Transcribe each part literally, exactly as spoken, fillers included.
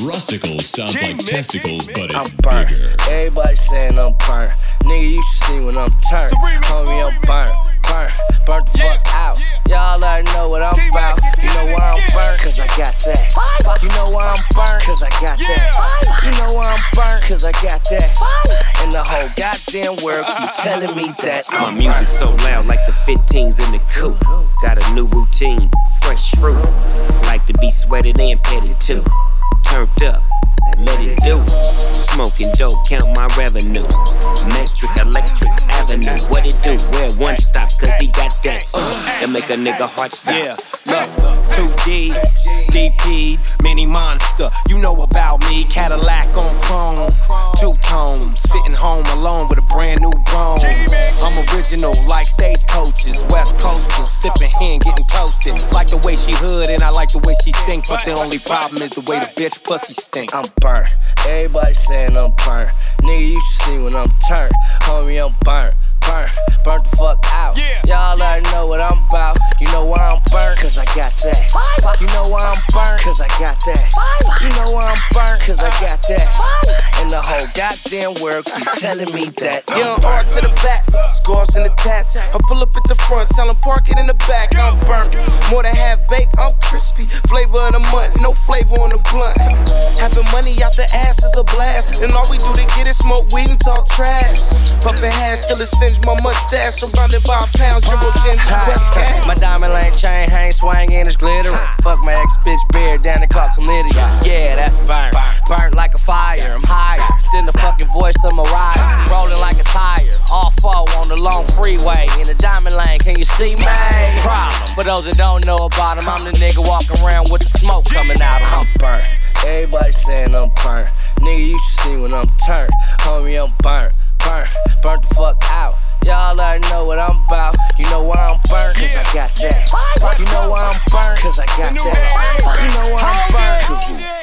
Rusticles sounds G like testicles, but it's I'm burnt. bigger. Everybody saying I'm burnt. Nigga, you should see when I'm turned. Homie, I'm burnt. Burnt. Burnt the fuck out. Y'all already know what I'm about. You know why I'm burnt? Cause I got that. You know why I'm burnt? Cause I got that. You know why I'm burnt? Cause I got that. And the whole goddamn world keep telling me that My I'm music burnt. so loud like the fifteens in the coupe. Got a new routine, fresh fruit. Like to be sweated and petted too. Turned up, let it do. Smoking dope, count my revenue. Metric, electric avenue. What it do? Where one stop, cause he got that. Uh, that make a nigga heart stop. Yeah, look, two D, D P, mini monster. You know about me, Cadillac on chrome. Two tone, sitting home alone with a brand new grown. I'm original like stagecoaches, West Coasters, sipping hen, getting toasted. Like the way she hood and I like the way she think, but the only problem is the way the bitch pussy stink. I'm burnt. Everybody saying I'm burnt. Nigga, you should see when I'm turned. Homie, I'm burnt. Burnt. Burnt the fuck out. Yeah. Y'all already know what I'm about. You know why I'm burnt? Cause I got that. You know why I'm burnt? Cause I got that. You know why I'm burnt? Cause I got that. And the whole goddamn world keep telling me that I'm Young burnt. art to the back, scores and the tats. I pull up at the front, tell 'em park it in the back. I'm burnt, more than half baked, I'm crispy. Flavor of the month, no flavor on the blunt. Having money out the ass is a blast, and all we do to get it smoke weed and talk trash. Puffin' hash till it singe my mustache, surrounded by a pound, triple chin, West Cat. My diamond lane chain hang swinging, it's glittering. Fuck my ex bitch beard down the clock chlamydia. Yeah, that's burnt. Burnt like a fire. I'm higher than the fucking voice of Mariah. Rolling like a tire. All four on the long freeway in the diamond lane. Can you see me? Problem. For those that don't know about him, I'm the nigga walking around with the smoke coming out of him. I'm burnt. Everybody saying I'm burnt. Nigga, you should see when I'm turned. Homie, I'm burnt. Burnt. Burnt the fuck out. Y'all already know what I'm about. You know why I'm burnt? Cause I got that. You know why I'm burnt? Cause I got that. You know why I'm burnt?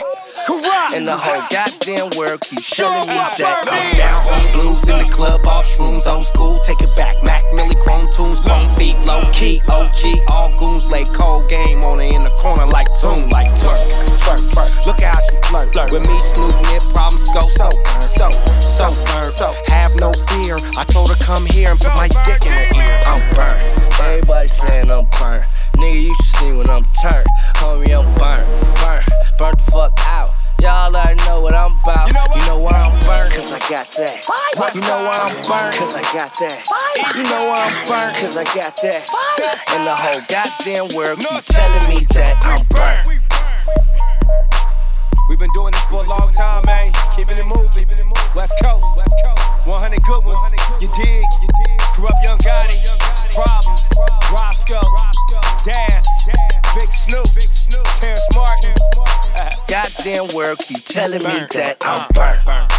And the whole goddamn world keeps showing me that I'm Down home blues in the club, off shrooms, old school, take it back. Mac, Millie, chrome tunes, chrome feet, low key, O G, all goons lay cold game on her in the corner like tune, like twerk, twerk, twerk. Look at how she flirt, flirt. With me, Snoop, Nip, problems go so, so, so, burn, so. Have no fear. I told her come here and put my dick in her ear. I'm burnt. Everybody saying I'm burnt. Nigga, you should see when I'm turned. Homie, I'm burnt. Burnt. Burnt the fuck out. Y'all already know what I'm about. You know why I'm burnt? Cause I got that. You know why I'm burnt? Cause I got that. You know why I'm burnt? Cause I got that. And the whole goddamn world keep telling me that I'm burnt. We've been doing this for a long time, man. Keeping it moving. West Coast. one hundred good ones. You dig? Corrupt Young Gotti. Problems. Roscoe. Dash. Big Snoop. Terrence Martin. Goddamn world keep telling me that I'm burnt.